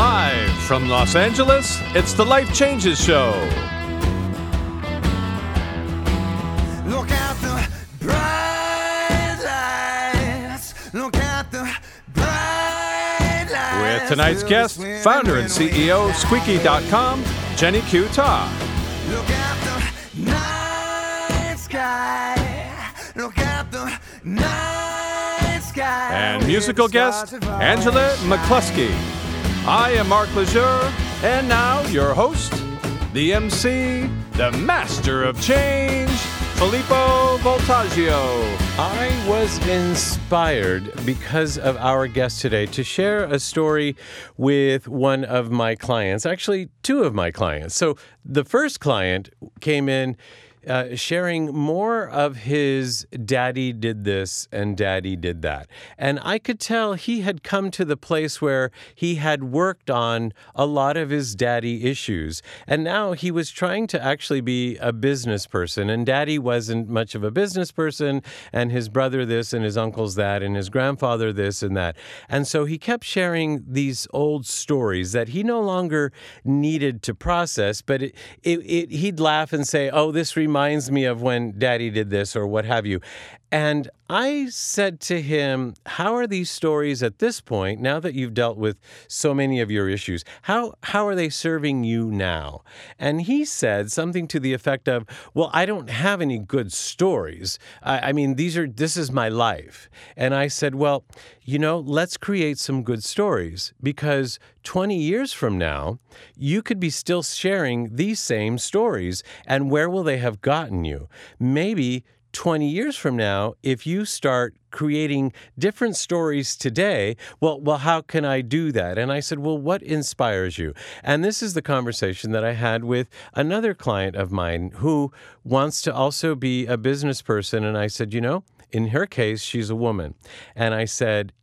Live from Los Angeles, it's the Life Changes Show. Look at the bright lights. Look at the bright lights. With tonight's guest, founder and CEO, Squeaky.com, Jenny Q. Ta. Look at the night sky. Look at the night sky. And musical guest, Angela McCluskey. I am Mark Lejeune, and now your host, the MC, the master of change, Filippo Voltaggio. I was inspired because of our guest today to share a story with one of my clients, actually two of my clients. So the first client came in sharing more of his daddy did this and daddy did that. And I could tell he had come to the place where he had worked on a lot of his daddy issues. And now he was trying to actually be a business person. And daddy wasn't much of a business person. And his brother this and his uncles that and his grandfather this and that. And so he kept sharing these old stories that he no longer needed to process. But he'd laugh and say, oh, this reminds me of when daddy did this or what have you. And I said to him, how are these stories at this point, now that you've dealt with so many of your issues, how are they serving you now? And he said something to the effect of, well, I don't have any good stories. I mean, this is my life. And I said, well, let's create some good stories, because 20 years from now, you could be still sharing these same stories. And where will they have gotten you? Maybe 20 years from now, if you start creating different stories today, well, how can I do that? And I said, well, what inspires you? And this is the conversation that I had with another client of mine who wants to also be a business person. And I said, in her case, she's a woman. And I said,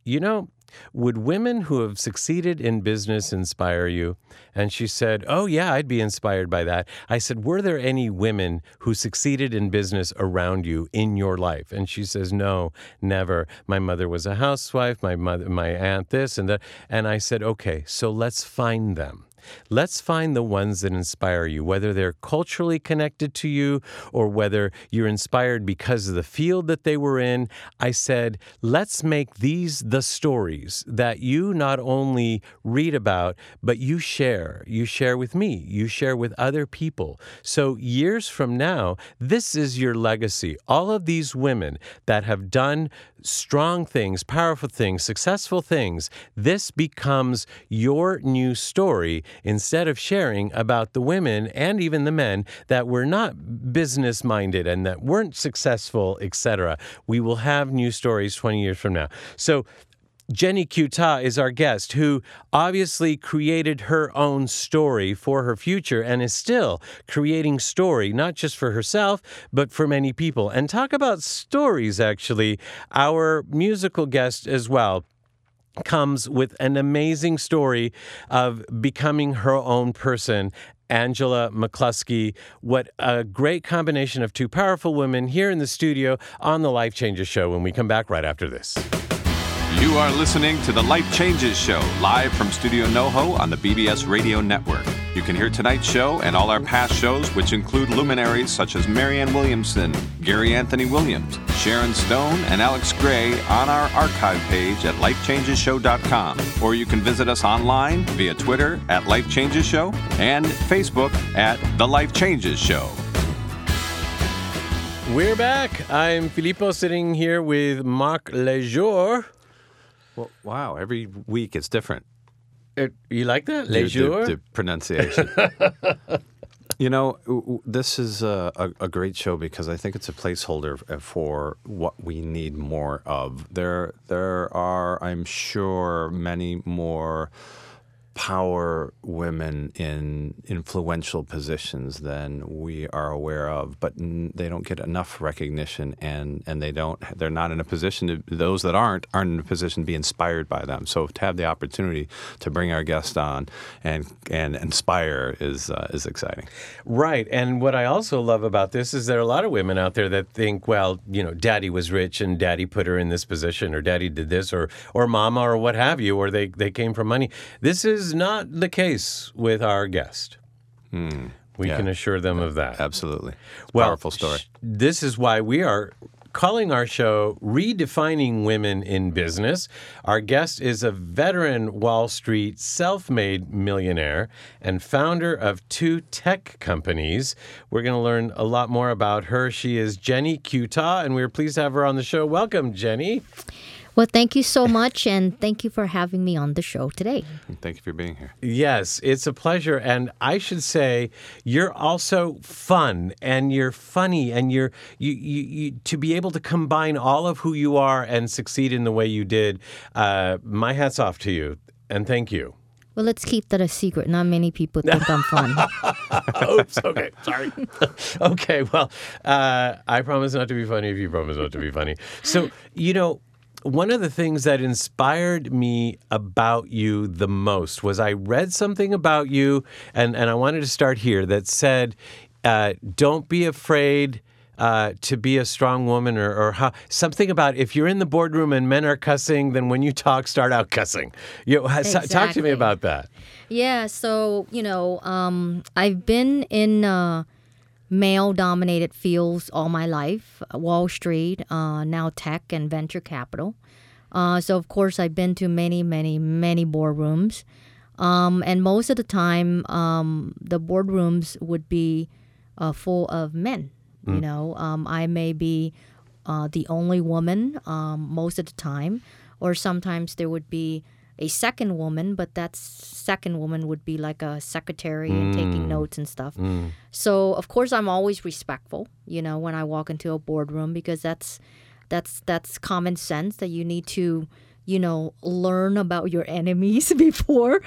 would women who have succeeded in business inspire you? And she said, oh, yeah, I'd be inspired by that. I said, were there any women who succeeded in business around you in your life? And she says, no, never. My mother was a housewife, my aunt this and that. And I said, okay, so let's find them. Let's find the ones that inspire you, whether they're culturally connected to you or whether you're inspired because of the field that they were in. I said, let's make these the stories that you not only read about, but you share. You share with me. You share with other people. So years from now, this is your legacy. All of these women that have done strong things, powerful things, successful things, this becomes your new story instead of sharing about the women and even the men that were not business-minded and that weren't successful, etc. We will have new stories 20 years from now. So Jenny Q. Ta is our guest, who obviously created her own story for her future and is still creating story, not just for herself, but for many people. And talk about stories, actually, our musical guest as well comes with an amazing story of becoming her own person. Angela McCluskey. What a great combination of two powerful women here in the studio on the Life Changes Show when we come back right after this. You are listening to the Life Changes Show, live from Studio NoHo on the BBS Radio Network. You can hear tonight's show and all our past shows, which include luminaries such as Marianne Williamson, Gary Anthony Williams, Sharon Stone, and Alex Gray on our archive page at lifechangeshow.com. Or you can visit us online via Twitter at Life Changes Show and Facebook at The Life Changes Show. We're back. I'm Filippo sitting here with Mark Lejeune. Well, wow, every week it's different. You like that? Lejeune? The pronunciation. This is a great show because I think it's a placeholder for what we need more of. There are, I'm sure, many more power women in influential positions than we are aware of, but they don't get enough recognition, and they're not in a position to, those that aren't in a position to be inspired by them. So to have the opportunity to bring our guest on and inspire is exciting. Right. And what I also love about this is there are a lot of women out there that think, well, daddy was rich and daddy put her in this position, or daddy did this, or mama, or what have you, or they came from money. This is is not the case with our guest. We Yeah. can assure them of that. Absolutely. Well, Powerful story. This is why we are calling our show Redefining Women in Business. Our guest is a veteran Wall Street self-made millionaire and founder of 2 tech companies. We're going to learn a lot more about her. She is Jenny Kutaw, and we're pleased to have her on the show. Welcome, Jenny. Well, thank you so much, and thank you for having me on the show today. Thank you for being here. Yes, it's a pleasure. And I should say, you're also fun and you're funny and you to be able to combine all of who you are and succeed in the way you did. My hat's off to you. And thank you. Well, let's keep that a secret. Not many people think I'm fun. Oops. Okay. Sorry. Okay. Well, I promise not to be funny if you promise not to be funny. So, one of the things that inspired me about you the most was I read something about you, and I wanted to start here, that said, don't be afraid to be a strong woman, or how, something about if you're in the boardroom and men are cussing, then when you talk, start out cussing. Talk to me Exactly. about that. Yeah, so, I've been in male-dominated fields all my life, Wall Street, now tech and venture capital. So, of course, I've been to many, many, many boardrooms. And most of the time, the boardrooms would be full of men. I may be the only woman most of the time, or sometimes there would be a second woman, but that second woman would be like a secretary and taking notes and stuff. So, of course, I'm always respectful, when I walk into a boardroom, because that's common sense that you need to, learn about your enemies before,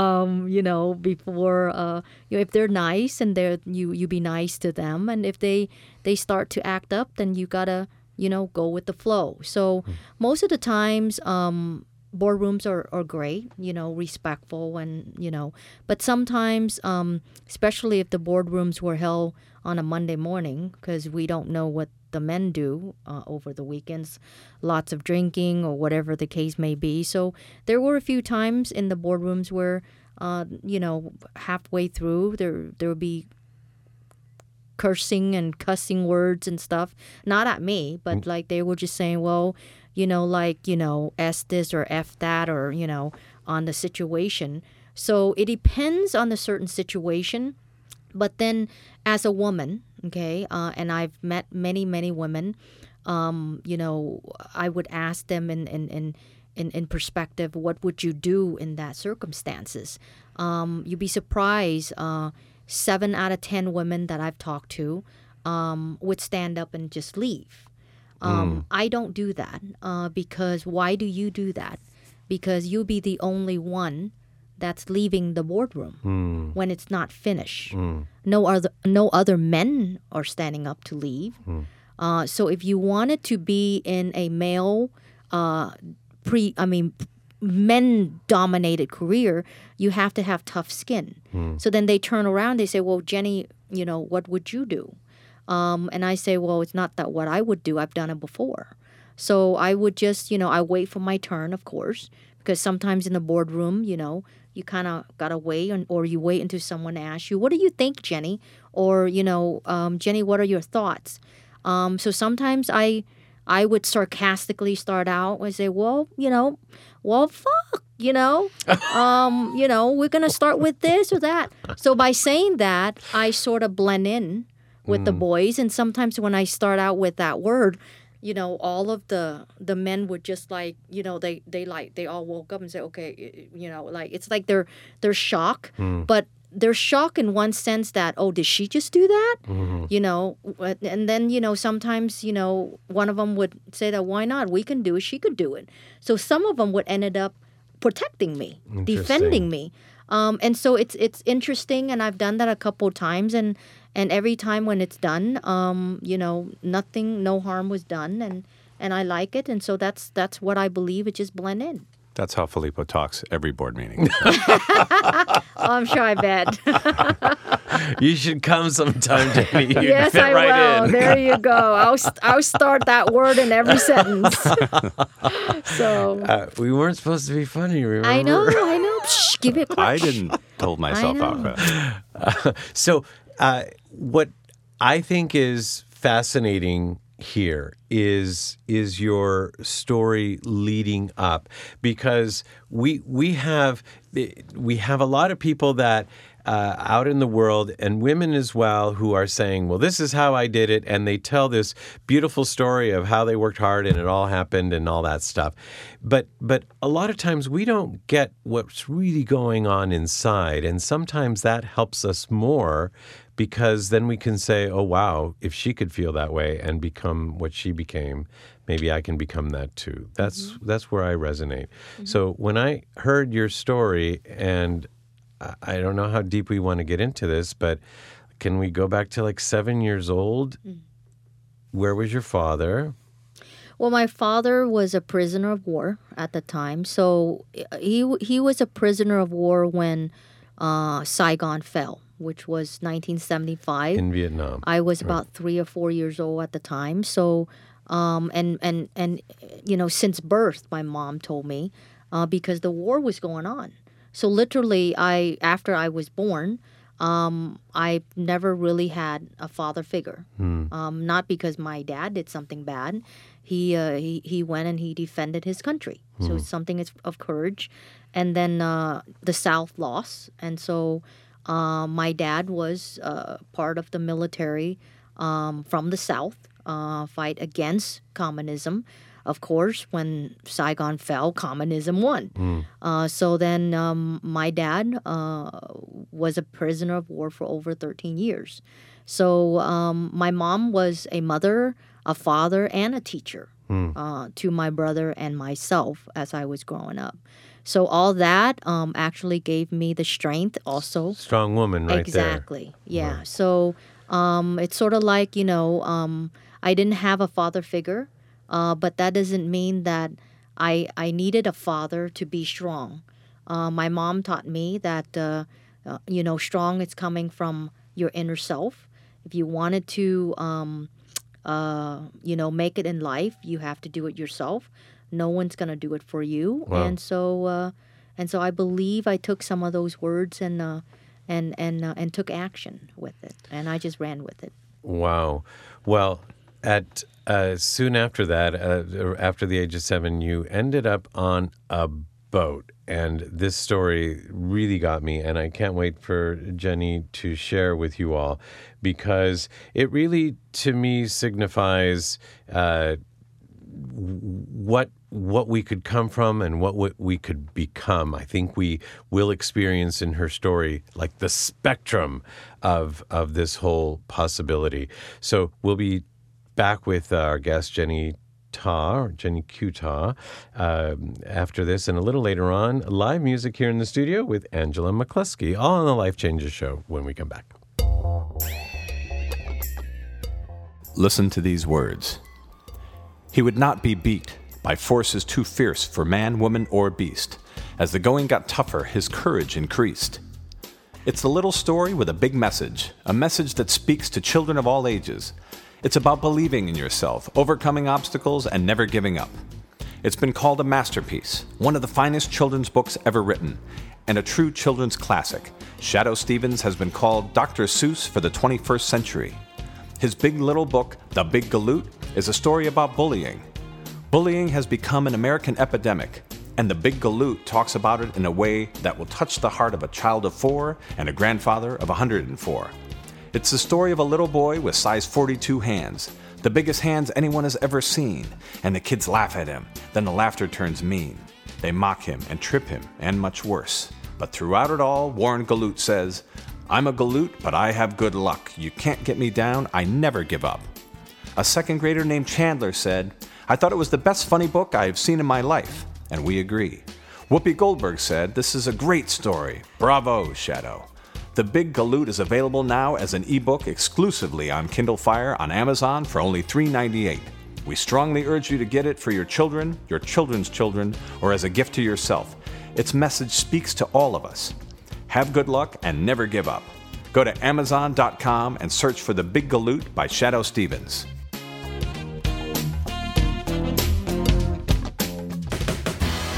if they're nice and you be nice to them. And if they start to act up, then you gotta, go with the flow. So most of the times, boardrooms are great, respectful and, but sometimes, especially if the boardrooms were held on a Monday morning, because we don't know what the men do over the weekends, lots of drinking or whatever the case may be. So there were a few times in the boardrooms where, halfway through there would be cursing and cussing words and stuff, not at me, but like they were just saying, well, S this or F that, or, on the situation. So it depends on the certain situation. But then as a woman, okay, and I've met many, many women, I would ask them in perspective, what would you do in that circumstances? You'd be surprised, 7 out of 10 women that I've talked to would stand up and just leave. I don't do that because why do you do that? Because you'll be the only one that's leaving the boardroom when it's not finished. No other men are standing up to leave. So if you wanted to be in a male, men-dominated career, you have to have tough skin. So then they turn around, they say, well, Jenny, what would you do? And I say, well, it's not that what I would do. I've done it before. So I would just, I wait for my turn, of course, because sometimes in the boardroom, you kind of got to wait, or you wait until someone asks you, what do you think, Jenny? Or, Jenny, what are your thoughts? So sometimes I would sarcastically start out and say, well, fuck, we're going to start with this or that. So by saying that, I sort of blend in with the boys. And sometimes when I start out with that word, all of the men would just like, they all woke up and say, okay, it's like they're shocked, but they're shocked in one sense that, oh, did she just do that? And then, sometimes, one of them would say that, why not? We can do it. She could do it. So some of them would ended up protecting me, defending me. And so it's interesting. And I've done that a couple of times. And every time when it's done, nothing, no harm was done. And I like it. And so that's what I believe. It just blend in. That's how Filippo talks every board meeting. I'm sure I bet. You should come sometime, Jenny. You'd Yes, fit I right will. in. There you go. I'll start that word in every sentence. So We weren't supposed to be funny, remember? I know. Shh. give it I credit. didn't hold myself out for that. So, what I think is fascinating here is your story leading up, because we have a lot of people that out in the world, and women as well, who are saying, well, this is how I did it, and they tell this beautiful story of how they worked hard and it all happened and all that stuff. But a lot of times we don't get what's really going on inside, and sometimes that helps us more, because then we can say, oh, wow, if she could feel that way and become what she became, maybe I can become that too. That's where I resonate. So when I heard your story, and I don't know how deep we want to get into this, but can we go back to like 7 years old? Where was your father? Well, my father was a prisoner of war at the time. So he was a prisoner of war when Saigon fell, which was 1975. In Vietnam. I was about 3 or 4 years old at the time. So, and you know, since birth, my mom told me, because the war was going on. So literally, after I was born, I never really had a father figure. Not because my dad did something bad. He went and he defended his country. So it's something of courage. And then the South lost, and so my dad was part of the military from the South, fight against communism. Of course, when Saigon fell, communism won. So then my dad was a prisoner of war for over 13 years. So my mom was a mother, a father, and a teacher to my brother and myself as I was growing up. So all that actually gave me the strength also. Strong woman right Exactly. there. Yeah. So it's sort of like, you know, I didn't have a father figure. But that doesn't mean that I needed a father to be strong. My mom taught me that, you know, strong is coming from your inner self. If you wanted to, you know, make it in life, you have to do it yourself. No one's going to do it for you. Wow. And so I believe I took some of those words and took action with it. And I just ran with it. Wow. Well, at soon after that, after the age of 7, you ended up on a boat. And this story really got me, and I can't wait for Jenny to share with you all, because it really, to me, signifies what we could come from and what we could become. I think we will experience in her story like the spectrum of this whole possibility. So we'll be back with our guest, Jenny Q. Ta, after this, and a little later on, live music here in the studio with Angela McCluskey, all on the Life Changes Show when we come back. Listen to these words. He would not be beat by forces too fierce for man, woman, or beast. As the going got tougher, his courage increased. It's a little story with a big message, a message that speaks to children of all ages. It's about believing in yourself, overcoming obstacles, and never giving up. It's been called a masterpiece, one of the finest children's books ever written, and a true children's classic. Shadoe Stevens has been called Dr. Seuss for the 21st century. His big little book, The Big Galoot, is a story about bullying. Bullying has become an American epidemic, and The Big Galoot talks about it in a way that will touch the heart of a child of 4 and a grandfather of 104. It's the story of a little boy with size 42 hands, the biggest hands anyone has ever seen, and the kids laugh at him. Then the laughter turns mean. They mock him and trip him, and much worse. But throughout it all, Warren Galoot says, "I'm a Galoot, but I have good luck. You can't get me down. I never give up." A second grader named Chandler said, "I thought it was the best funny book I've seen in my life." And we agree. Whoopi Goldberg said, "This is a great story. Bravo, Shadoe." The Big Galoot is available now as an ebook exclusively on Kindle Fire on Amazon for only $3.98. We strongly urge you to get it for your children, your children's children, or as a gift to yourself. Its message speaks to all of us. Have good luck and never give up. Go to Amazon.com and search for The Big Galoot by Shadoe Stevens.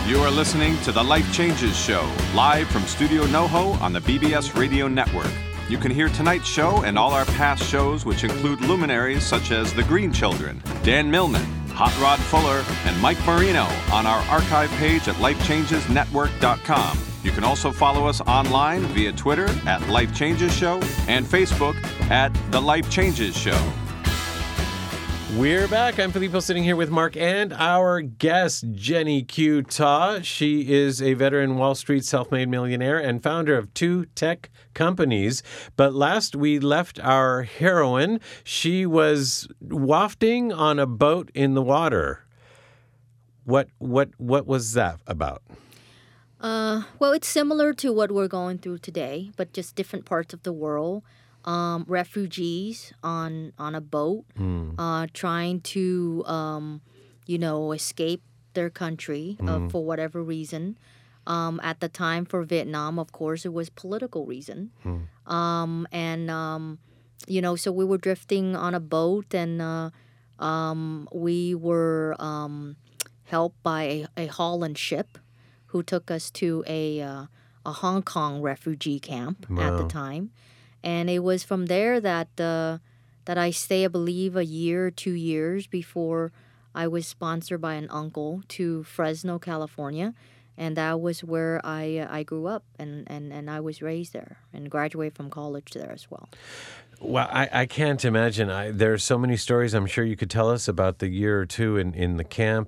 You are listening to The Life Changes Show, live from Studio NoHo on the BBS Radio Network. You can hear tonight's show and all our past shows, which include luminaries such as The Green Children, Dan Millman, Hot Rod Fuller, and Mike Marino on our archive page at lifechangesnetwork.com. You can also follow us online via Twitter at Life Changes Show and Facebook at The Life Changes Show. We're back. I'm Filippo, sitting here with Mark and our guest, Jenny Q. Ta. She is a veteran Wall Street self-made millionaire and founder of 2 tech companies. But last we left our heroine, she was wafting on a boat in the water. What was that about? Well, it's similar to what we're going through today, but just different parts of the world. Refugees on a boat, trying to, escape their country for whatever reason. At the time for Vietnam, of course, it was political reason. So we were drifting on a boat, and we were helped by a Holland ship who took us to a Hong Kong refugee camp at the time. And it was from there that I stayed, I believe, a year or 2 years before I was sponsored by an uncle to Fresno, California. And that was where I grew up, and I was raised there and graduated from college there as well. Well, I can't imagine. There are so many stories I'm sure you could tell us about the year or two in the camp.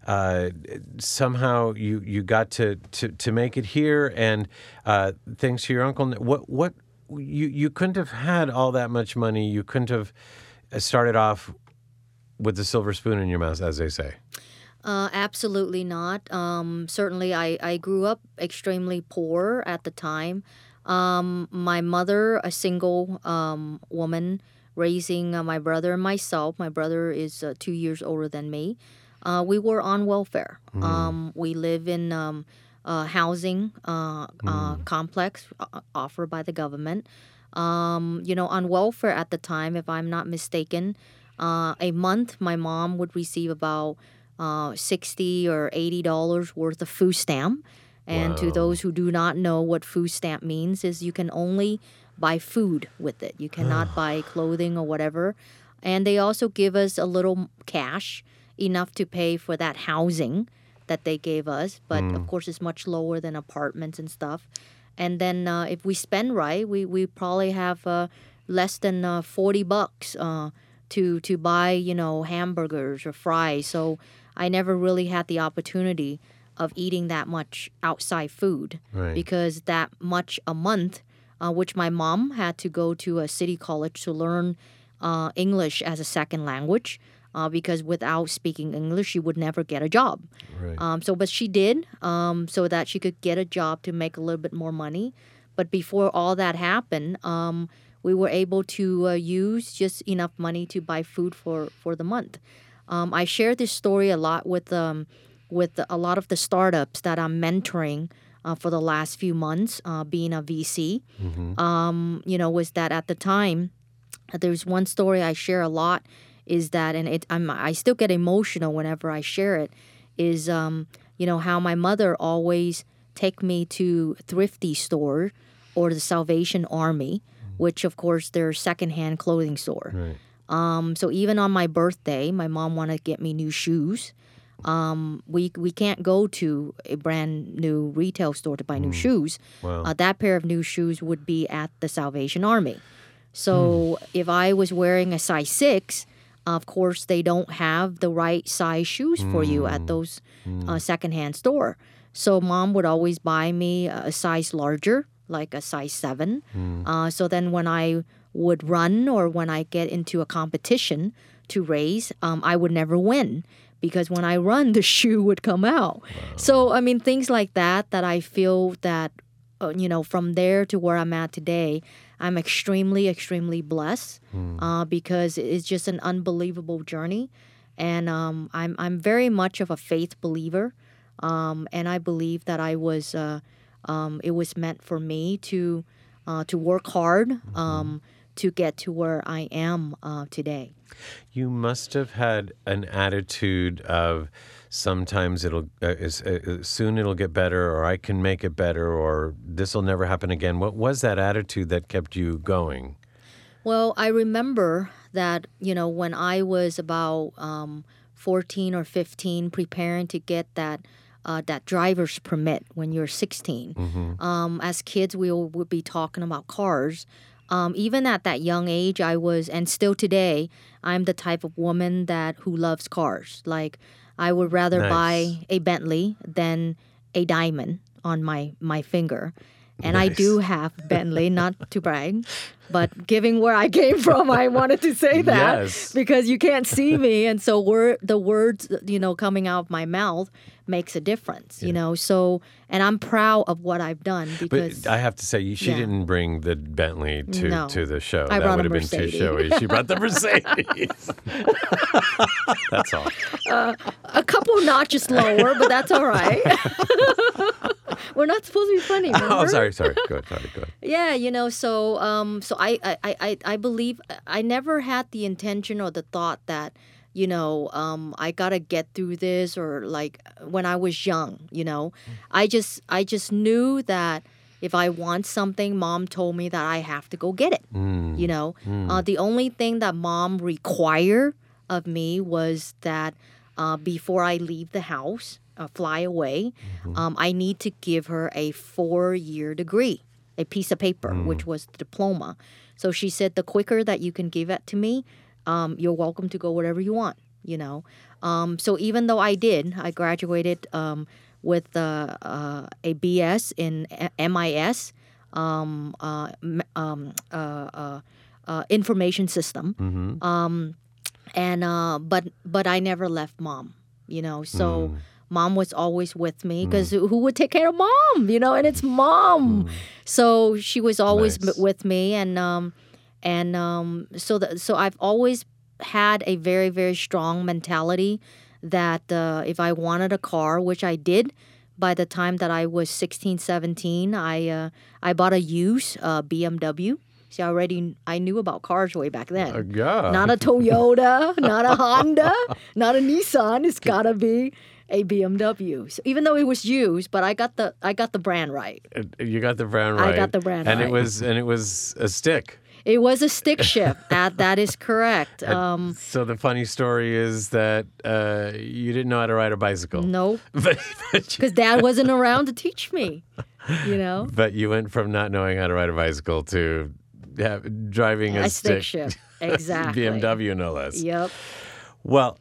Somehow you got to make it here, and thanks to your uncle. What you couldn't have had all that much money. You couldn't have started off with the silver spoon in your mouth, as they say. Absolutely not. Certainly, I grew up extremely poor at the time. My mother, a single woman, raising my brother and myself. My brother is 2 years older than me. We were on welfare. We live in housing complex offered by the government. On welfare at the time, if I'm not mistaken, a month my mom would receive about $60 or $80 worth of food stamp. And to those who do not know what food stamp means, is you can only buy food with it. You cannot buy clothing or whatever. And they also give us a little cash, enough to pay for that housing that they gave us. But of course, it's much lower than apartments and stuff. And then if we spend right, we probably have less than $40 to buy, hamburgers or fries. So I never really had the opportunity of eating that much outside food, because that much a month, which my mom had to go to a city college to learn English as a second language, because without speaking English, she would never get a job. But she did, so that she could get a job to make a little bit more money. But before all that happened, we were able to use just enough money to buy food for the month. I share this story a lot with a lot of the startups that I'm mentoring for the last few months, being a VC. Was that at the time, there's one story I share a lot, is that, and I still get emotional whenever I share it, is, how my mother always take me to Thrifty store or the Salvation Army, which, of course, they're secondhand clothing store. So even on my birthday, my mom wanted to get me new shoes. We can't go to a brand new retail store to buy new shoes. That pair of new shoes would be at the Salvation Army. So if I was wearing a size 6, of course, they don't have the right size shoes for you at those secondhand store. So mom would always buy me a size larger, like a size 7. So then when I would run or when I get into a competition to race, I would never win, because when I run, the shoe would come out. So, things like that I feel that, from there to where I'm at today, I'm extremely, extremely blessed because it's just an unbelievable journey. And I'm very much of a faith believer. And I believe that it was meant for me to work hard, to get to where I am today. You must have had an attitude of sometimes soon it'll get better, or I can make it better, or this will never happen again. What was that attitude that kept you going? Well, I remember that, when I was about 14 or 15, preparing to get that driver's permit when you're 16. As kids, we would be talking about cars. Even at that young age, I was, and still today, I'm the type of woman who loves cars. Like, I would rather buy a Bentley than a diamond on my finger. And I do have Bentley, not to brag, but given where I came from, I wanted to say that because you can't see me. And so the words, coming out of my mouth makes a difference, So, and I'm proud of what I've done because... But I have to say, she didn't bring the Bentley to the show. I that brought would have been too showy. She brought the Mercedes. That's all. A couple notches lower, but that's all right. We're not supposed to be funny, remember? Oh, sorry. Go ahead. Yeah, so I believe I never had the intention or the thought that, I gotta get through this, or like when I was young, I just knew that if I want something, Mom told me that I have to go get it. The only thing that Mom required of me was that before I leave the house, fly away, I need to give her a 4-year degree, a piece of paper, which was the diploma. So she said, the quicker that you can give it to me, you're welcome to go whatever you want, So even though I graduated with a BS in MIS, information system, but I never left Mom, So Mom was always with me because who would take care of Mom, And it's Mom, so she was always with me, so I've always had a very, very strong mentality that if I wanted a car, which I did by the time that I was 16, 17, I bought a used BMW. See, I knew about cars way back then. Not a Toyota, not a Honda, not a Nissan. It's gotta be a BMW. So even though it was used, but I got the brand right. You got the brand right. I got the brand right. And it was a stick. It was a stick shift. That is correct. So the funny story is that you didn't know how to ride a bicycle. No. Because Dad wasn't around to teach me, But you went from not knowing how to ride a bicycle to driving a stick shift. Exactly. BMW, no less. Yep. Well,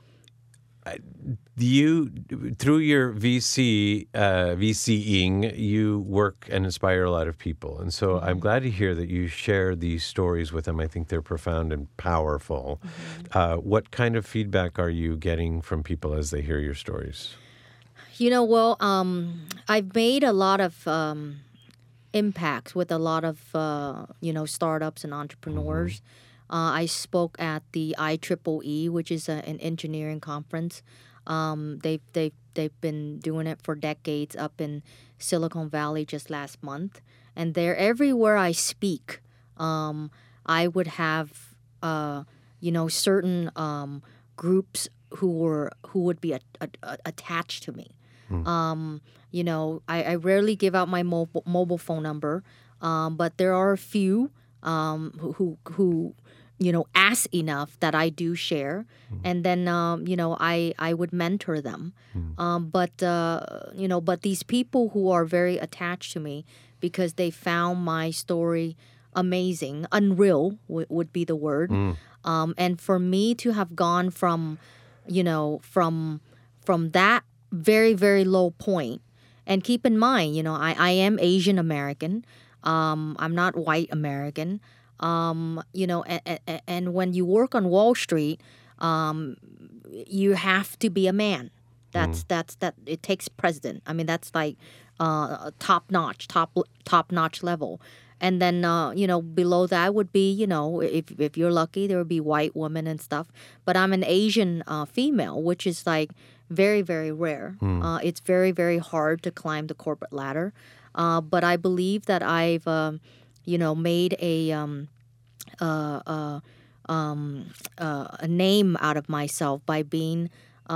you, through your VCing, you work and inspire a lot of people. And so I'm glad to hear that you share these stories with them. I think they're profound and powerful. What kind of feedback are you getting from people as they hear your stories? I've made a lot of impact with a lot of, startups and entrepreneurs. I spoke at the IEEE, which is an engineering conference. They've been doing it for decades up in Silicon Valley just last month, and everywhere I speak, I would have certain groups who would be attached to me. I rarely give out my mobile phone number, but there are a few who ask enough that I do share, and then I would mentor them. But these people who are very attached to me because they found my story amazing, unreal would be the word. And for me to have gone from that very, very low point, and keep in mind, I am Asian American. I'm not white American. And when you work on Wall Street, you have to be a man. That's it takes precedent. I mean, that's like top notch level. And then below that would be if you're lucky, there would be white women and stuff. But I'm an Asian female, which is like very, very rare. It's very, very hard to climb the corporate ladder. But I believe that I've made a name out of myself by being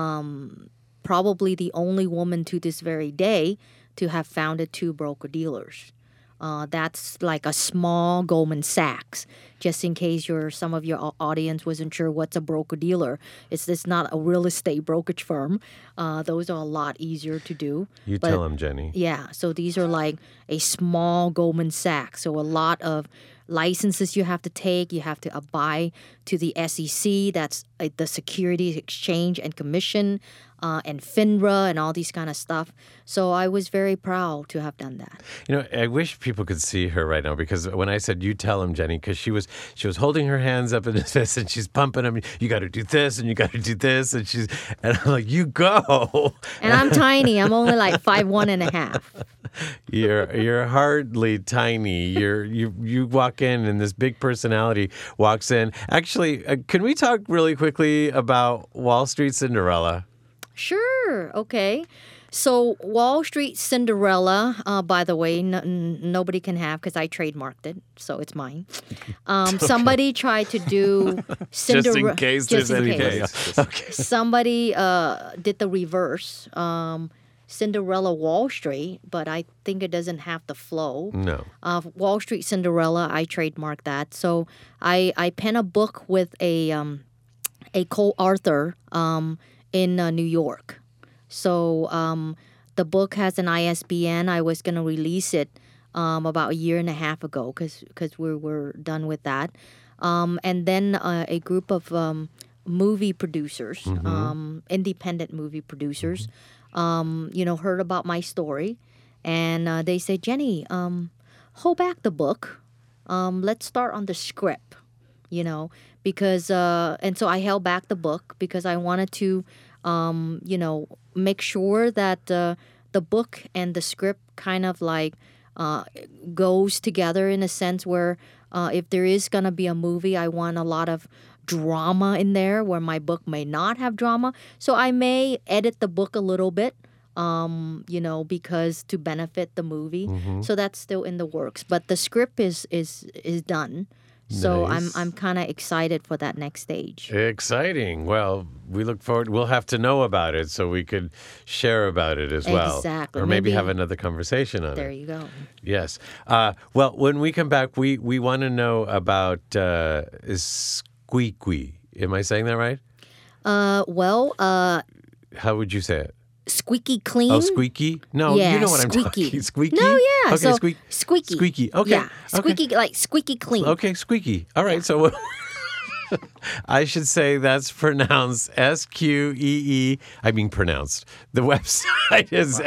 probably the only woman to this very day to have founded 2 broker-dealers. That's like a small Goldman Sachs. Just in case some of your audience wasn't sure what's a broker-dealer. It's not a real estate brokerage firm. Those are a lot easier to do. Tell them, Jenny. Yeah, so these are like a small Goldman Sachs. So a lot of licenses you have to take. You have to abide to the SEC. That's the Securities Exchange and Commission, and FINRA and all these kind of stuff. So I was very proud to have done that. I wish people could see her right now, because when I said, you tell him, Jenny, because she was holding her hands up in his fist and she's pumping them. You got to do this and you got to do this. And I'm like, you go. And I'm tiny. I'm only like 5'1.5". You're hardly tiny. You walk in and this big personality walks in. Actually, can we talk really quickly about Wall Street Cinderella? Sure. Okay. So Wall Street Cinderella, by the way, nobody can have because I trademarked it, so it's mine. Somebody tried to do Cinderella. Just in case there's any case. Okay. Somebody did the reverse. Cinderella Wall Street, but I think it doesn't have the flow. No. Wall Street Cinderella, I trademarked that. So I pen a book with a co-author in New York. So the book has an ISBN. I was going to release it about a year and a half ago because we were done with that. And then a group of movie producers, independent movie producers, heard about my story. And they said, Jenny, hold back the book. Let's start on the script, because, and so I held back the book because I wanted to, make sure that the book and the script kind of like goes together in a sense where if there is going to be a movie, I want a lot of drama in there where my book may not have drama. So I may edit the book a little bit, because to benefit the movie. So that's still in the works. But the script is done. So Nice. I'm kind of excited for that next stage. Exciting. Well, we look forward. We'll have to know about it so we could share about it as well. Exactly. Or maybe Maybe- have another conversation on There it. you go. Yes. Well, when we come back, we want to know about squeaky. Am I saying that right? How would you say it? Squeaky clean. Oh, squeaky? No, Yeah, you know what I'm squeaky. talking. Squeaky? No, yeah. Okay, So squeaky. Squeaky. Okay. Yeah. Squeaky, like squeaky clean. Okay, squeaky. All right, so I should say that's pronounced S-Q-E-E. I mean pronounced. The website is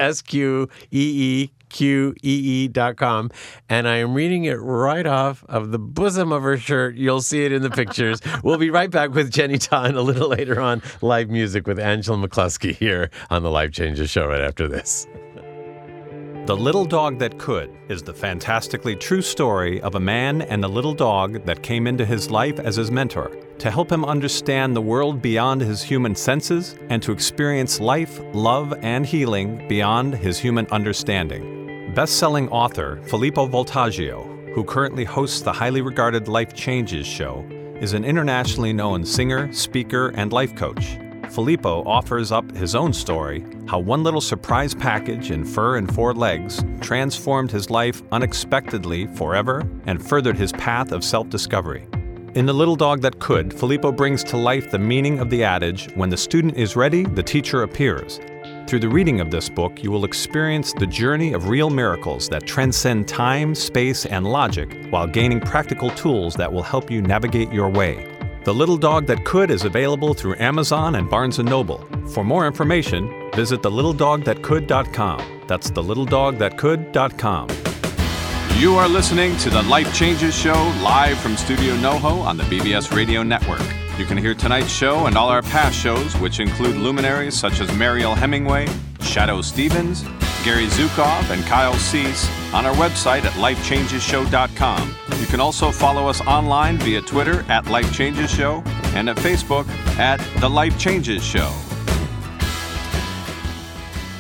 SQEEQEE.com, and I am reading it right off of the bosom of her shirt. You'll see it in the pictures. We'll be right back with Jenny Tan a little later on. Live music with Angela McCluskey here on the Life Changes Show right after this. The Little Dog That Could is the fantastically true story of a man and a little dog that came into his life as his mentor to help him understand the world beyond his human senses and to experience life, love, and healing beyond his human understanding. Best-selling author Filippo Voltaggio, who currently hosts the highly regarded Life Changes show, is an internationally known singer, speaker, and life coach. Filippo offers up his own story, how one little surprise package in fur and 4 legs transformed his life unexpectedly forever and furthered his path of self-discovery. In The Little Dog That Could, Filippo brings to life the meaning of the adage, when the student is ready, the teacher appears. Through the reading of this book, you will experience the journey of real miracles that transcend time, space, and logic while gaining practical tools that will help you navigate your way. The Little Dog That Could is available through Amazon and Barnes & Noble. For more information, visit thelittledogthatcould.com. That's thelittledogthatcould.com. You are listening to the Life Changes Show live from Studio NoHo on the BBS Radio Network. You can hear tonight's show and all our past shows, which include luminaries such as Mariel Hemingway, Shadow Stevens, Gary Zukav, and Kyle Cease on our website at lifechangeshow.com. You can also follow us online via Twitter at Life Changes Show and at Facebook at The Life Changes Show.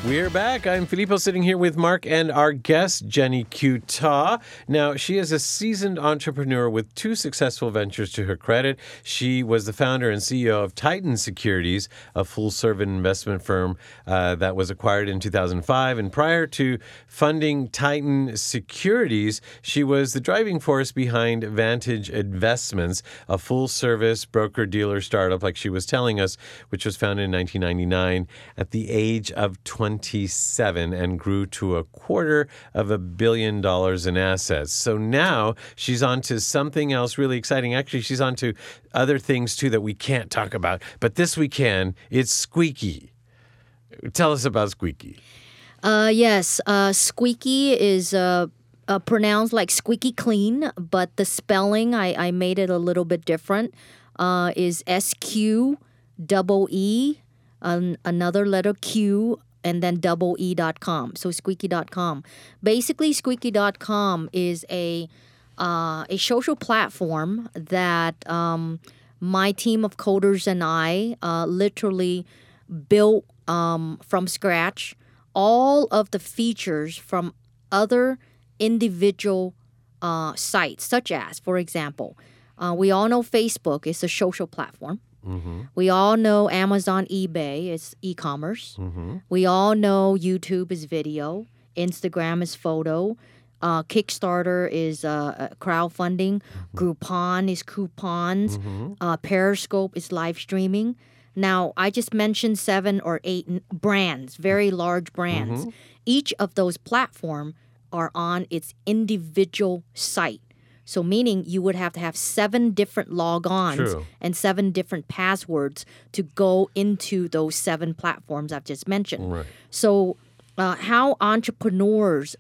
We're back. I'm Filippo sitting here with Mark and our guest, Jenny Q. Ta. Now, she is a seasoned entrepreneur with 2 successful ventures to her credit. She was the founder and CEO of Titan Securities, a full-service investment firm that was acquired in 2005. And prior to funding Titan Securities, she was the driving force behind Vantage Investments, a full-service broker-dealer startup, like she was telling us, which was founded in 1999 at the age of 27 and grew to $250 million in assets. So now she's on to something else really exciting. Actually, she's on to other things too that we can't talk about, but this we can. It's Squeaky. Tell us about Squeaky. Yes, Squeaky is pronounced like squeaky clean, but the spelling, I made it a little bit different, is SQEE, another letter Q, and then E.com. So squeaky.com. Basically, squeaky.com is a social platform that my team of coders and I literally built from scratch all of the features from other individual sites, such as, for example, we all know Facebook is a social platform. Mm-hmm. We all know Amazon, eBay is e-commerce. Mm-hmm. We all know YouTube is video. Instagram is photo. Kickstarter is crowdfunding. Mm-hmm. Groupon is coupons. Mm-hmm. Periscope is live streaming. Now, I just mentioned 7 or 8 brands, very large brands. Mm-hmm. Each of those platforms are on its individual site. So meaning you would have to have 7 different logons and 7 different passwords to go into those 7 platforms I've just mentioned. Right. So how entrepreneurs,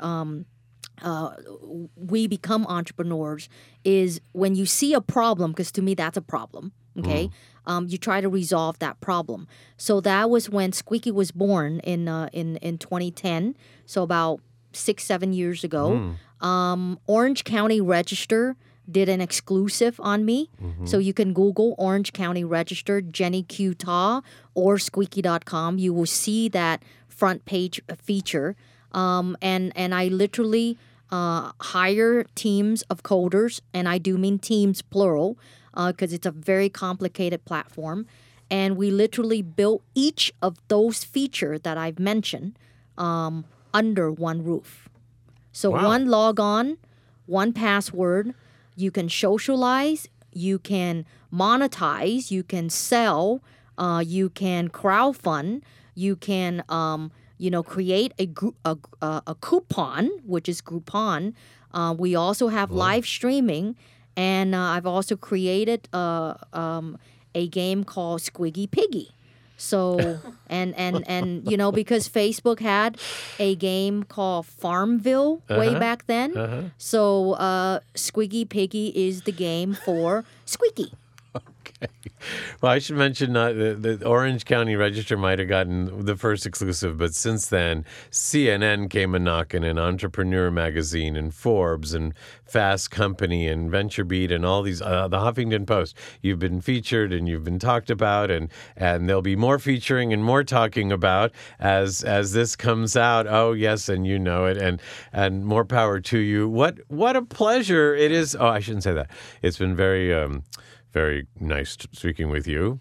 we become entrepreneurs is when you see a problem, because to me that's a problem, okay? You try to resolve that problem. So that was when Squeaky was born in 2010, so about 6-7 years ago. Orange County Register did an exclusive on me. Mm-hmm. So you can Google Orange County Register, Jenny Q. Ta, or squeaky.com. You will see that front page feature. And I literally hire teams of coders, and I do mean teams plural, because it's a very complicated platform. And we literally built each of those features that I've mentioned under one roof. So one logon, one password, you can socialize, you can monetize, you can sell, you can crowdfund, you can create a coupon, which is Groupon. We also have live streaming, and I've also created a game called Squiggy Piggy. So, and because Facebook had a game called Farmville way back then. So, Squiggy Piggy is the game for Squeaky. Okay. Well, I should mention the Orange County Register might have gotten the first exclusive, but since then, CNN came a-knocking, and Entrepreneur Magazine, and Forbes, and Fast Company, and VentureBeat, and all these, the Huffington Post. You've been featured, and you've been talked about, and there'll be more featuring and more talking about as this comes out. Oh, yes, and you know it, and more power to you. What a pleasure it is. Oh, I shouldn't say that. It's been very nice speaking with you.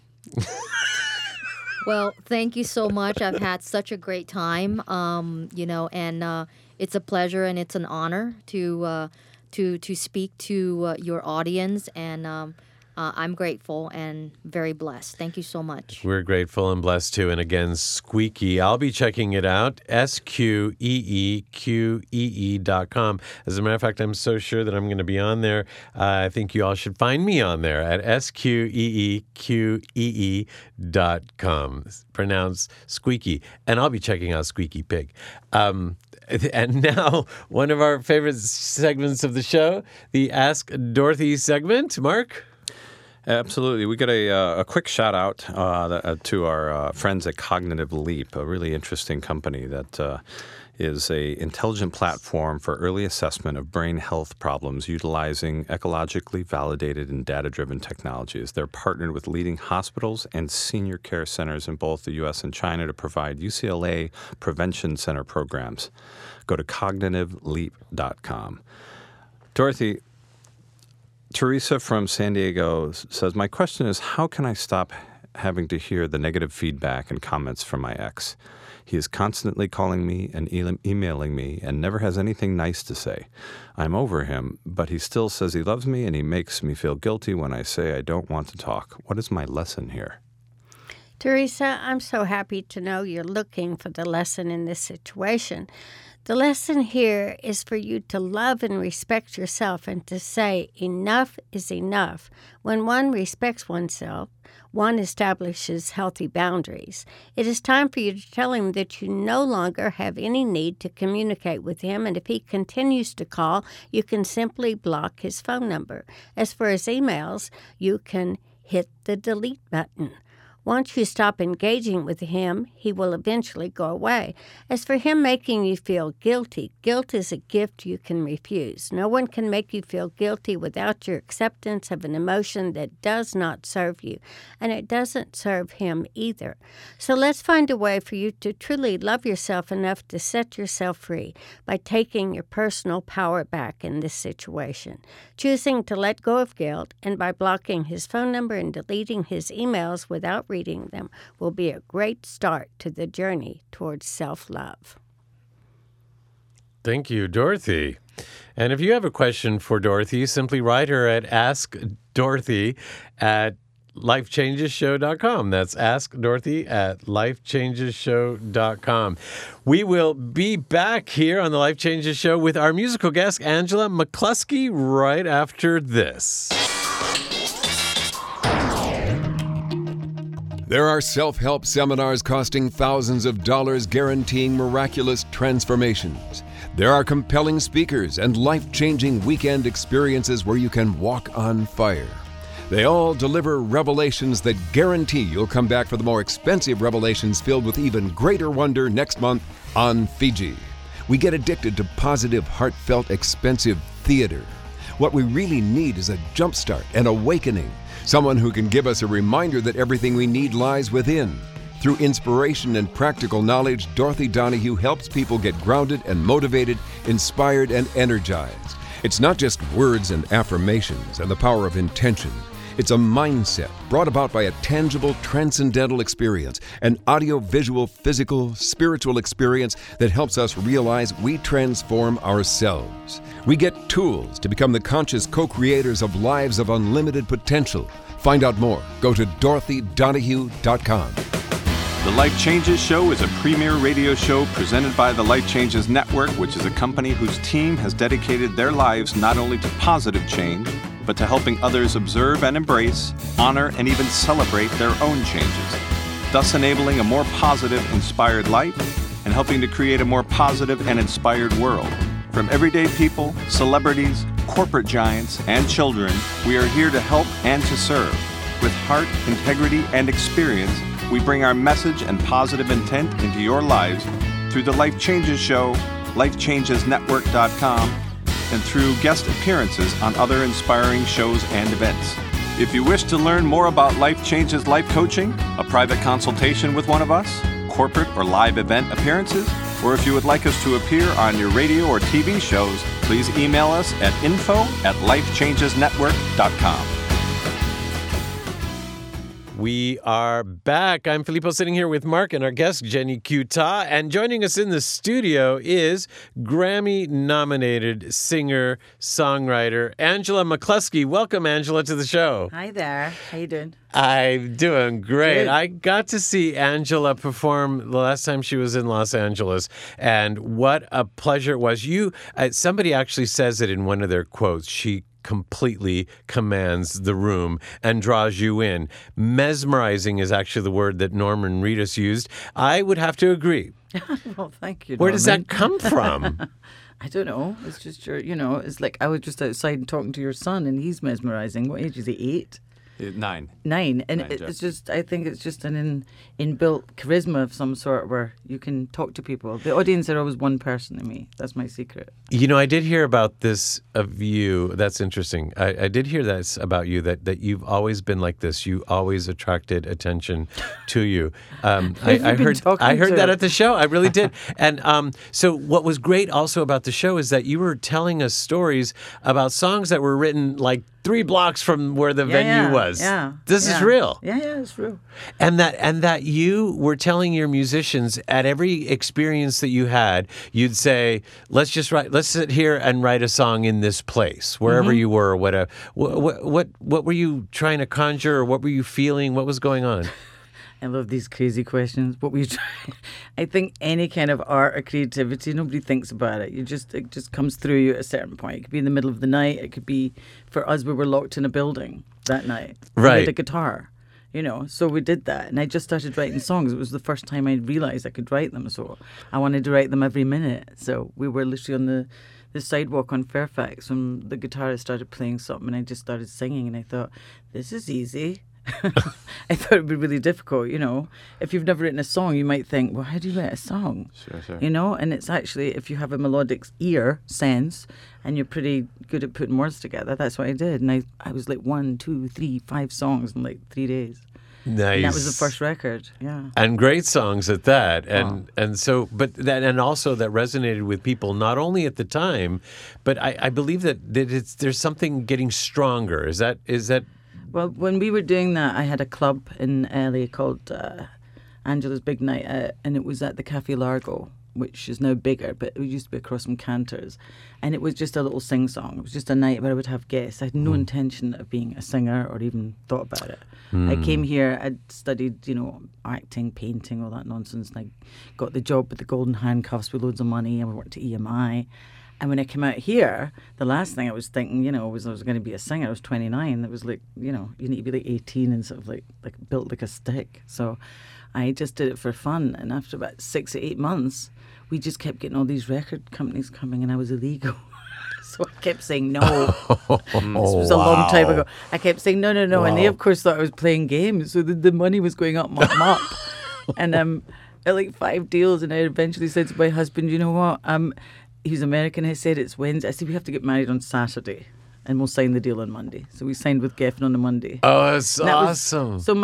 Well, thank you so much. I've had such a great time, and it's a pleasure and it's an honor to speak to your audience, and I'm grateful and very blessed. Thank you so much. We're grateful and blessed too. And again, Squeaky, I'll be checking it out, SQEEQEE.com. As a matter of fact, I'm so sure that I'm going to be on there. I think you all should find me on there at SQEEQEE.com. Pronounce Squeaky. And I'll be checking out Squeaky Pig. And now, one of our favorite segments of the show, the Ask Dorothy segment. Mark? Absolutely. We got a quick shout out to our friends at Cognitive Leap, a really interesting company that is a intelligent platform for early assessment of brain health problems utilizing ecologically validated and data-driven technologies. They're partnered with leading hospitals and senior care centers in both the U.S. and China to provide UCLA Prevention Center programs. Go to cognitiveleap.com. Dorothy, Teresa from San Diego says, my question is, how can I stop having to hear the negative feedback and comments from my ex? He is constantly calling me and emailing me and never has anything nice to say. I'm over him, but he still says he loves me and he makes me feel guilty when I say I don't want to talk. What is my lesson here? Teresa, I'm so happy to know you're looking for the lesson in this situation. The lesson here is for you to love and respect yourself and to say enough is enough. When one respects oneself, one establishes healthy boundaries. It is time for you to tell him that you no longer have any need to communicate with him, and if he continues to call, you can simply block his phone number. As for his emails, you can hit the delete button. Once you stop engaging with him, he will eventually go away. As for him making you feel guilty, guilt is a gift you can refuse. No one can make you feel guilty without your acceptance of an emotion that does not serve you, and it doesn't serve him either. So let's find a way for you to truly love yourself enough to set yourself free by taking your personal power back in this situation, choosing to let go of guilt, and by blocking his phone number and deleting his emails without reading them will be a great start to the journey towards self-love. Thank you, Dorothy. And if you have a question for Dorothy, simply write her at askdorothy@lifechangesshow.com. That's askdorothy@lifechangesshow.com. We will be back here on the Life Changes Show with our musical guest, Angela McCluskey, right after this. There are self-help seminars costing thousands of dollars guaranteeing miraculous transformations. There are compelling speakers and life-changing weekend experiences where you can walk on fire. They all deliver revelations that guarantee you'll come back for the more expensive revelations filled with even greater wonder next month on Fiji. We get addicted to positive, heartfelt, expensive theater. What we really need is a jumpstart, an awakening. Someone who can give us a reminder that everything we need lies within. Through inspiration and practical knowledge, Dorothy Donahue helps people get grounded and motivated, inspired and energized. It's not just words and affirmations and the power of intention. It's a mindset brought about by a tangible, transcendental experience, an audio-visual, physical, spiritual experience that helps us realize we transform ourselves. We get tools to become the conscious co-creators of lives of unlimited potential. Find out more. Go to DorothyDonahue.com. The Life Changes Show is a premier radio show presented by the Life Changes Network, which is a company whose team has dedicated their lives not only to positive change, but to helping others observe and embrace, honor, and even celebrate their own changes, thus enabling a more positive, inspired life and helping to create a more positive and inspired world. From everyday people, celebrities, corporate giants, and children, we are here to help and to serve. With heart, integrity, and experience, we bring our message and positive intent into your lives through the Life Changes Show, lifechangesnetwork.com, and through guest appearances on other inspiring shows and events. If you wish to learn more about Life Changes Life Coaching, a private consultation with one of us, corporate or live event appearances, or if you would like us to appear on your radio or TV shows, please email us at info@lifechangesnetwork.com. We are back. I'm Filippo sitting here with Mark and our guest, Jenny Kuta. And joining us in the studio is Grammy-nominated singer, songwriter, Angela McCluskey. Welcome, Angela, to the show. Hi there. How you doing? I'm doing great. Good. I got to see Angela perform the last time she was in Los Angeles, and what a pleasure it was. Somebody actually says it in one of their quotes. She completely commands the room and draws you in. Mesmerizing is actually the word that Norman Reedus used. I would have to agree. Well, thank you, Where does Norman. that come from? I don't know. It's just it's like I was just outside and talking to your son, and he's mesmerizing. What age is he? 8? 9. 9, and 9, Jeff. it's just, I think it's just an inbuilt charisma of some sort where you can talk to people. The audience are always one person to me. That's my secret. You know, I did hear about this of you. That's interesting. I did hear this about you, that you've always been like this. You always attracted attention to you. I heard that at the show. I really did. And so what was great also about the show is that you were telling us stories about songs that were written like 3 blocks from where the venue was. Yeah. This is real. Yeah, it's real. And that you were telling your musicians at every experience that you had, you'd say, let's sit here and write a song in this place, wherever you were or whatever. What were you trying to conjure, or what were you feeling? What was going on? I love these crazy questions. What were you trying? I think any kind of art or creativity, nobody thinks about it. It just comes through you at a certain point. It could be in the middle of the night. It could be, for us, we were locked in a building that night. Right. We had a guitar, so we did that. And I just started writing songs. It was the first time I realised I could write them. So I wanted to write them every minute. So we were literally on the sidewalk on Fairfax when the guitarist started playing something, and I just started singing, and I thought, this is easy. I thought it would be really difficult, If you've never written a song, you might think, well, how do you write a song? Sure. And it's actually, if you have a melodic sense and you're pretty good at putting words together, that's what I did. And I was like 1, 2, 3, 5 songs in like 3 days. Nice. And that was the first record, yeah. And great songs at that. And so, but that, and also that resonated with people, not only at the time, but I believe that there's something getting stronger. Is that? Well, when we were doing that, I had a club in LA called Angela's Big Night Out, and it was at the Cafe Largo, which is now bigger, but it used to be across from Cantor's. And it was just a little sing-song. It was just a night where I would have guests. I had no intention of being a singer or even thought about it. I came here, I'd studied, acting, painting, all that nonsense, and I got the job with the Golden Handcuffs with loads of money, and we worked at EMI. And when I came out here, the last thing I was thinking, was I was going to be a singer. I was 29. It was like, you need to be like 18 and sort of like built like a stick. So I just did it for fun. And after about 6 or 8 months, we just kept getting all these record companies coming, and I was illegal. So I kept saying no. This was a long time ago. I kept saying no. Wow. And they, of course, thought I was playing games. So the money was going up. And at like 5 deals, and I eventually said to my husband, you know what? He's American. I said, it's Wednesday. I said, we have to get married on Saturday, and we'll sign the deal on Monday. So we signed with Geffen on a Monday. Oh, that's awesome. So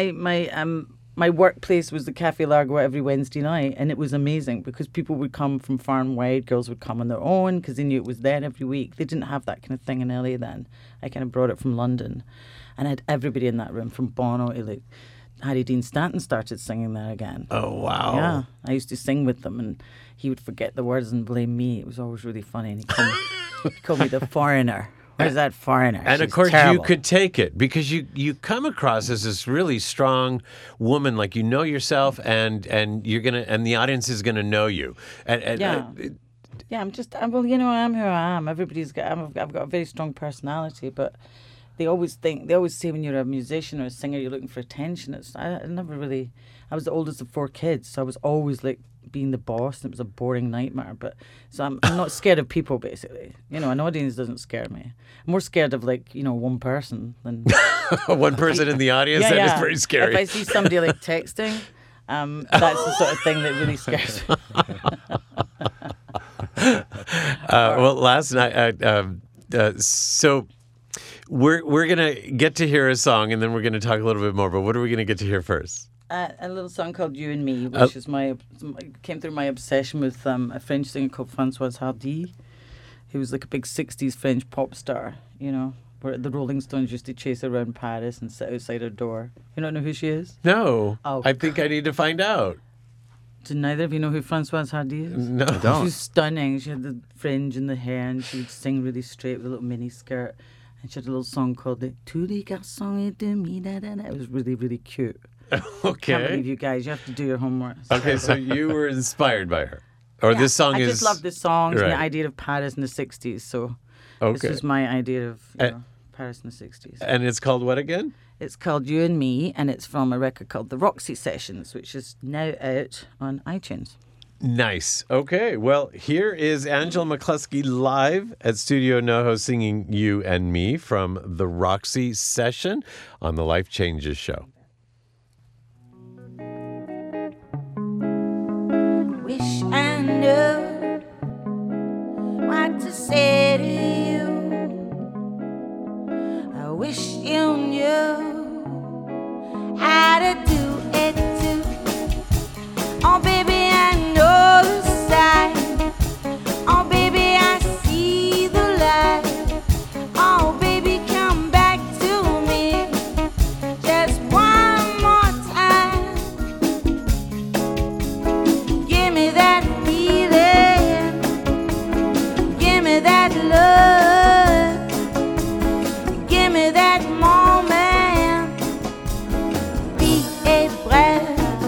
my workplace was the Cafe Largo every Wednesday night, and it was amazing because people would come from far and wide. Girls would come on their own because they knew it was there every week. They didn't have that kind of thing in LA then. I kind of brought it from London, and I had everybody in that room from Bono to like Harry Dean Stanton started singing there again. Oh, wow. Yeah, I used to sing with them, and he would forget the words and blame me. It was always really funny, and he called me the foreigner. Where's that foreigner? And She's of course, terrible. you could take it because you come across as this really strong woman, like yourself, and you're gonna, and the audience is gonna know you. And yeah. Yeah, I'm who I am. I've got a very strong personality, but they always say when you're a musician or a singer, you're looking for attention. I was the oldest of 4 kids, so I was always like being the boss, and it was a boring nightmare. But so I'm not scared of people, basically. An audience doesn't scare me. I'm more scared of one person than one person in the audience. That is very scary. If I see somebody like texting, that's the sort of thing that really scares me. Well, last night, so we're gonna get to hear a song, and then we're gonna talk a little bit more. But what are we gonna get to hear first? A little song called "You and Me," which is came through my obsession with a French singer called Françoise Hardy, who was like a big '60s French pop star. Where the Rolling Stones used to chase her around Paris and sit outside her door. You don't know who she is? No. Oh. I think I need to find out. Do neither of you know who Françoise Hardy is? No, I don't. She was stunning. She had the fringe in the hair, and she would sing really straight with a little mini skirt. And she had a little song called "Tous les garçons et demi." It was really, really cute. Okay. Can't believe you guys. You have to do your homework. Okay, so you were inspired by her, or this song I is. just love this song and Right. the idea of Paris in the '60s. So Okay. this was my idea of Paris in the '60s. And it's called what again? It's called "You and Me," and it's from a record called The Roxy Sessions, which is now out on iTunes. Nice. Okay. Well, here is Angela McCluskey live at Studio NoHo singing You and Me from the Roxy session on the Life Changes Show. Wish I knew what to say to you. I wish you knew how to do it too. Oh, baby, I know the sign. Oh, baby, I see the light. Oh, baby, come back to me just one more time. Give me that feeling. Give me that love. Give me that moment. Be a breath.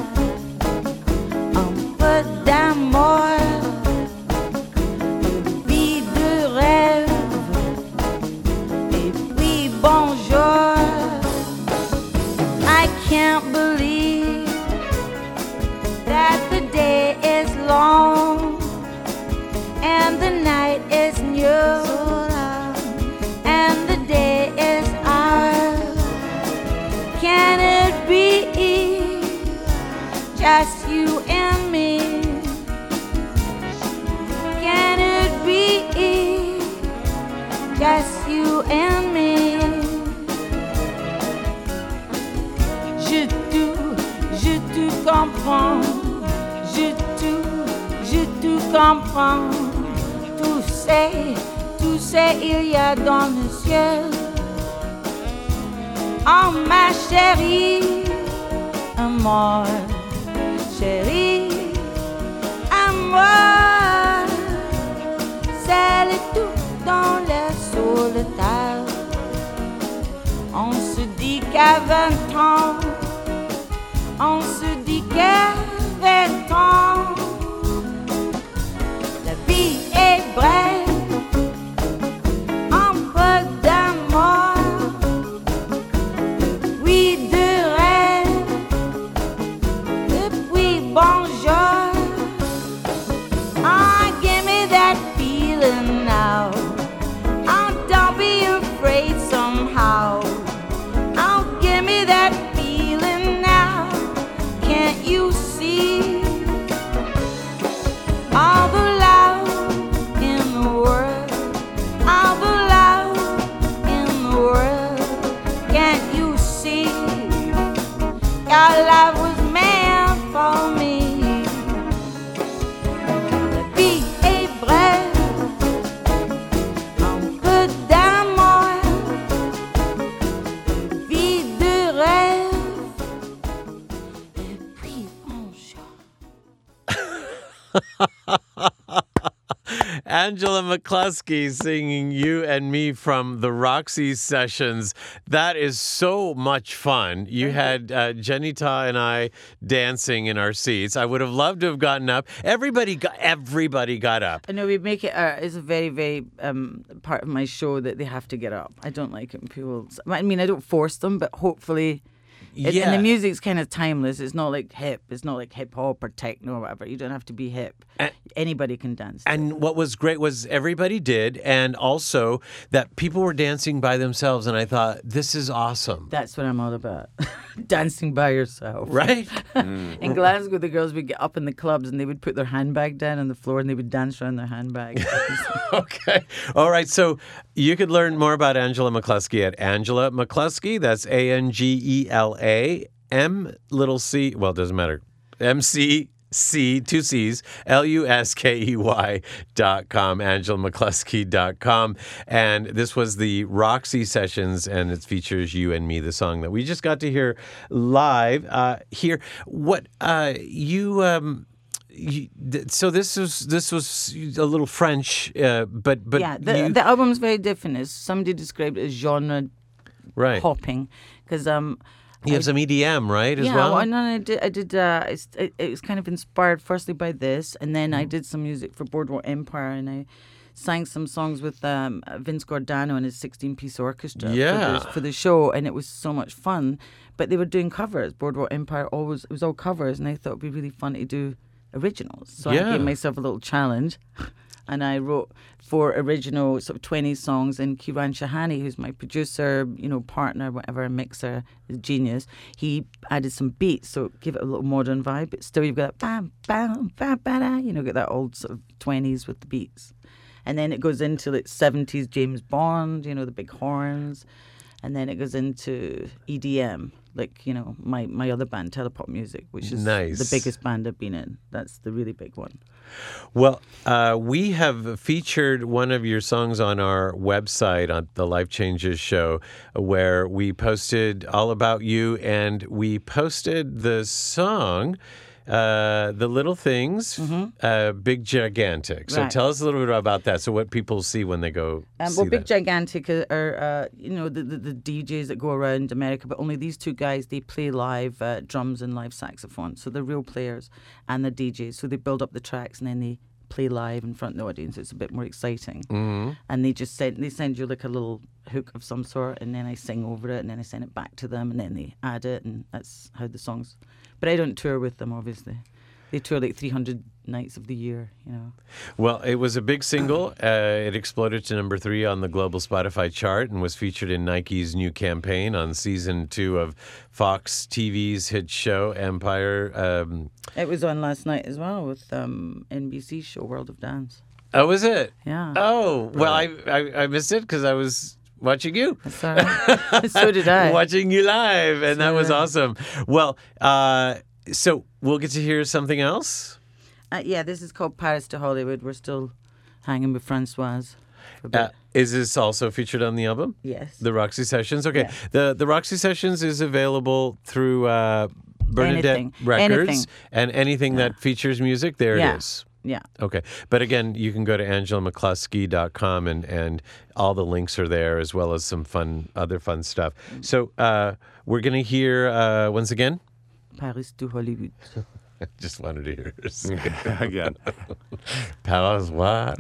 D'amour, vie de rêve, et puis bonjour. I can't believe that the day is long and the night is new and the day is ours. Can it be just you and me? Can it be just you and me? Je te comprends. Je te comprends. Tu sais, il y a dans le ciel. Oh ma chérie, amour, chérie, amour. C'est le tout dans la solitaire. On se dit qu'à 20 ans, on se dit qu'à 20 ans, la vie est brève, un peu d'amour, oui de rêve, et puis bonjour. Ah, give me that feeling now. Oh, don't be afraid somehow. Oh, give me that feeling now. Can't you see all the love in the world? All the love in the world. Can't you see your love was meant for me? La vie est brève, un peu d'amour, vie de rêve, et puis bonjour. Angela McCluskey singing You and Me from the Roxy sessions. That is so much fun. You had Jenny Ta and I dancing in our seats. I would have loved to have gotten up. Everybody got up. I know we make it. It's a very, very part of my show that they have to get up. I don't like it when people. I mean, I don't force them, but hopefully. And the music's kind of timeless. It's not like hip. It's not like hip hop or techno or whatever. You don't have to be hip. Anybody can dance. And what was great was everybody did, and also that people were dancing by themselves. And I thought, this is awesome. That's what I'm all about. Dancing by yourself. Right? In Glasgow, the girls would get up in the clubs and they would put their handbag down on the floor and they would dance around their handbag. Okay. All right. So you could learn more about Angela McCluskey at Angela McCluskey. That's ANGELA MC. Well, it doesn't matter. MC. two C's, LUSKEY.com, AngelaMcCluskey.com. And this was the Roxy Sessions, and it features You and Me, the song that we just got to hear live here. What so this was a little French, but yeah, the album's very different. As somebody described it as genre hopping, because you have some EDM, right, as well? Yeah, well, I did. It was kind of inspired firstly by this, and then I did some music for Boardwalk Empire, and I sang some songs with Vince Giordano and his 16-piece orchestra for the show, and it was so much fun. But they were doing covers. Boardwalk Empire it was all covers, and I thought it'd be really fun to do originals. So I Yeah. gave myself a little challenge, and I wrote 4 original sort of 20s songs. And Kiran Shahani, who's my producer, partner, whatever, mixer, genius, he added some beats, so give it a little modern vibe. But still, you've got that bam, bam, bam, bam, get that old sort of 20s with the beats. And then it goes into like 70s James Bond, the big horns. And then it goes into EDM, like, my other band, Telepop Music, which is Nice. the biggest band I've been in. That's the really big one. Well, we have featured one of your songs on our website on the Life Changes show, where we posted all about you, and we posted the song, The Little Things, Big Gigantic. So Right. tell us a little bit about that. So what people see when they go see Well, Big that. Gigantic are, the DJs that go around America, but only these 2 guys, they play live drums and live saxophone. So they're real players and the DJs. So they build up the tracks and then they play live in front of the audience. It's a bit more exciting. Mm-hmm. And they just send you like a little hook of some sort, and then I sing over it, and then I send it back to them, and then they add it, and that's how the songs. But I don't tour with them, obviously. They tour like 300 nights of the year, Well, it was a big single. It exploded to number 3 on the global Spotify chart and was featured in Nike's new campaign on season 2 of Fox TV's hit show Empire. It was on last night as well with NBC's show World of Dance. Oh, was it? Yeah. Oh, well, I missed it because I was watching you. That's all right. So did I. Watching you live, and that was awesome. Well, so we'll get to hear something else. Yeah, this is called Paris to Hollywood. We're still hanging with Francoise for a bit. Is this also featured on the album? Yes. The Roxy Sessions? Okay. Yeah. The Roxy Sessions is available through Bernadette Anything. Records. Anything. And anything that features music, there Yeah. it is. Yeah. Okay. But again, you can go to angelamccluskey.com and all the links are there, as well as some other fun stuff. So we're going to hear, once again, Paris to Hollywood. I just wanted to hear this. Again. Paris what?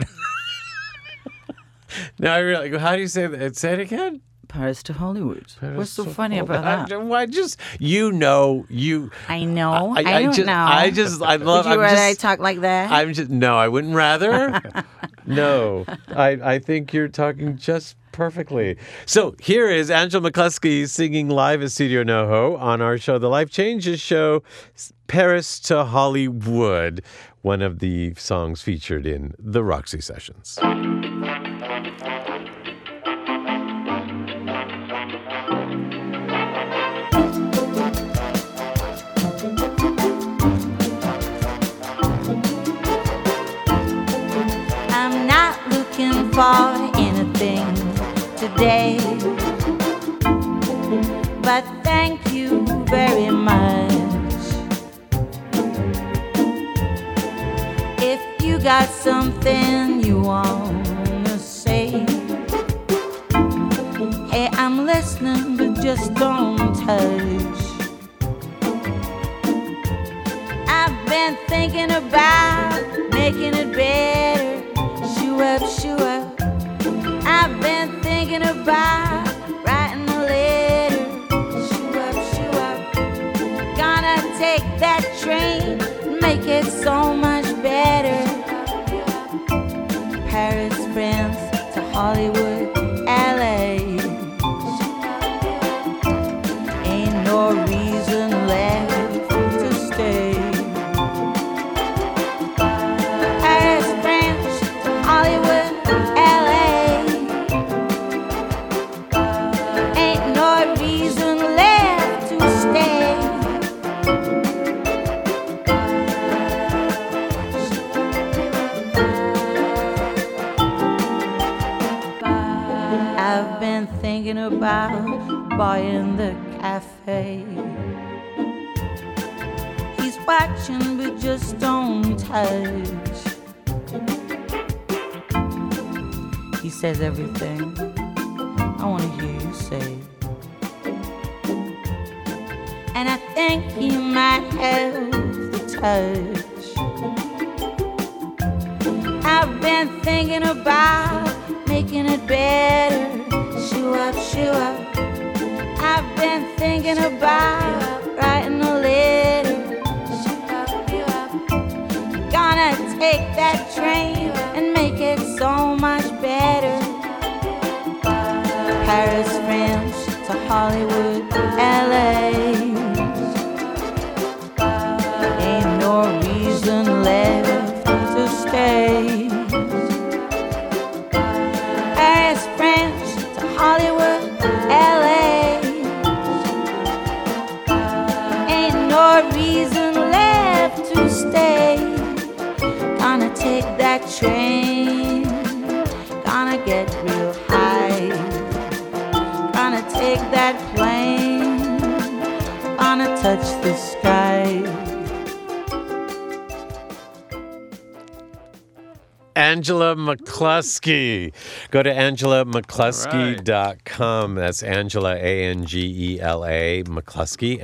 No, I really, how do you say that? Say it again. Paris to Hollywood. What's so funny Oh, about that? I just, you. I know. I don't just, know. I love. Would you I'm rather I just, talk like that? I'm just no. I wouldn't rather. No, I think you're talking just perfectly. So here is Angela McCluskey singing live at Studio NoHo on our show, The Life Changes Show, Paris to Hollywood, one of the songs featured in the Roxy Sessions. I'm not looking for anything today, but thank you very much. If you got something you wanna say, hey, I'm listening, but just don't touch. I've been thinking about making it better. Shoo up, shoo up. I've been thinking about writing a letter. Shoo up, shoo up. Gonna take that train, make it so much better. Paris, France to Hollywood, LA. Ain't no reason left to stay. Paris, France to Hollywood, LA. Ain't no reason left to stay. I've been thinking about buying the cafe. He's watching but just don't touch. He says everything I want to hear you say, and I think he might have the touch. I've been thinking about making it better. Shoo up, shoo up. I've been thinking about writing a letter. Shoo up, shoo up. Angela McCluskey. Go to AngelaMcCluskey.com. That's Angela, Angela, McCluskey,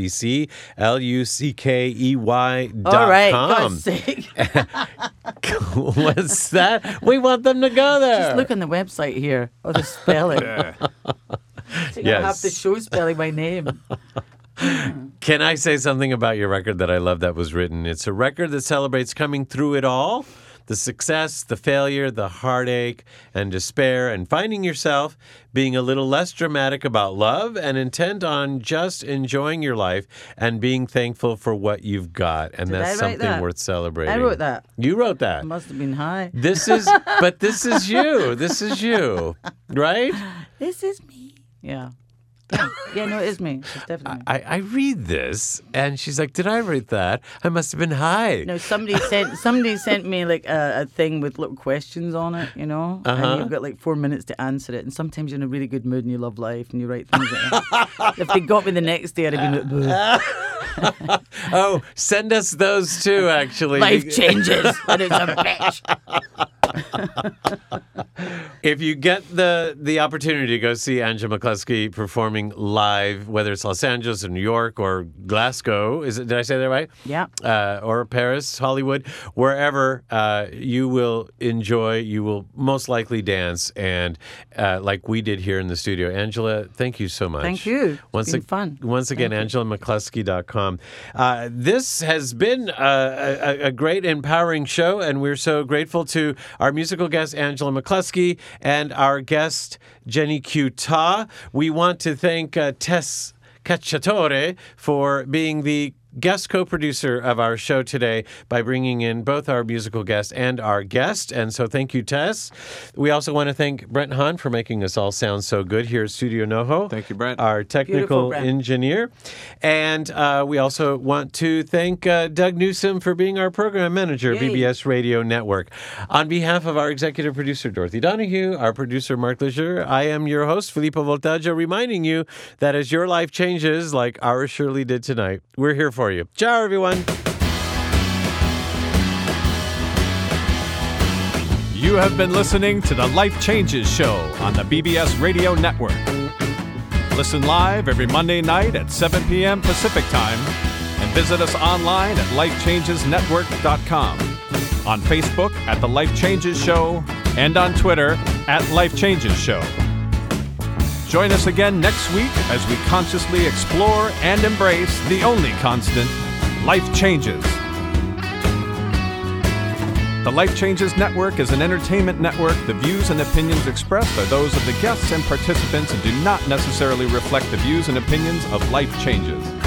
McCluskey.com. All right, God's sake. What's that? We want them to go there. Just look on the website here. Oh, the spelling. So you have the show spelling my name. Can I say something about your record that I love that was written? It's a record that celebrates coming through it all. The success, the failure, the heartache and despair, and finding yourself being a little less dramatic about love and intent on just enjoying your life and being thankful for what you've got. And Did that's I write something that? worth celebrating. I wrote that. You wrote that. I must have been high. But this is you. This is you, right? This is me. Yeah. Yeah, no, it is me. It's definitely me. I read this, and she's like, "Did I write that? I must have been high." No, somebody sent me like a thing with little questions on it, you know, and you've got like 4 minutes to answer it. And sometimes you're in a really good mood and you love life and you write things like that. If they got me the next day, I'd have been like, Oh, send us those too, actually. life changes. And it's a bitch. If you get the opportunity to go see Angela McCluskey performing live, whether it's Los Angeles or New York or Glasgow, did I say that right? Yeah. Or Paris, Hollywood, wherever you will enjoy, you will most likely dance, and like we did here in the studio. Angela, thank you so much. Thank you. It's been fun. Once again, AngelaMcCluskey.com. This has been a great, empowering show, and we're so grateful to our musical guest, Angela McCluskey, and our guest, Jenny Q. Ta. We want to thank Tess Cacciatore for being the guest co-producer of our show today by bringing in both our musical guest and our guest. And so thank you, Tess. We also want to thank Brent Hahn for making us all sound so good here at Studio NoHo. Thank you, Brent. Our technical Brent. engineer. And we also want to thank Doug Newsom for being our program manager, Yay. BBS Radio Network. On behalf of our executive producer, Dorothy Donahue, our producer, Mark Leger, I am your host, Filippo Voltaggio, reminding you that as your life changes, like ours surely did tonight, we're here for you. Ciao, everyone. You have been listening to the Life Changes Show on the BBS Radio Network. Listen live every Monday night at 7 p.m. Pacific Time and visit us online at lifechangesnetwork.com, on Facebook at The Life Changes Show, and on Twitter at Life Changes Show. Join us again next week as we consciously explore and embrace the only constant, life changes. The Life Changes Network is an entertainment network. The views and opinions expressed are those of the guests and participants and do not necessarily reflect the views and opinions of Life Changes.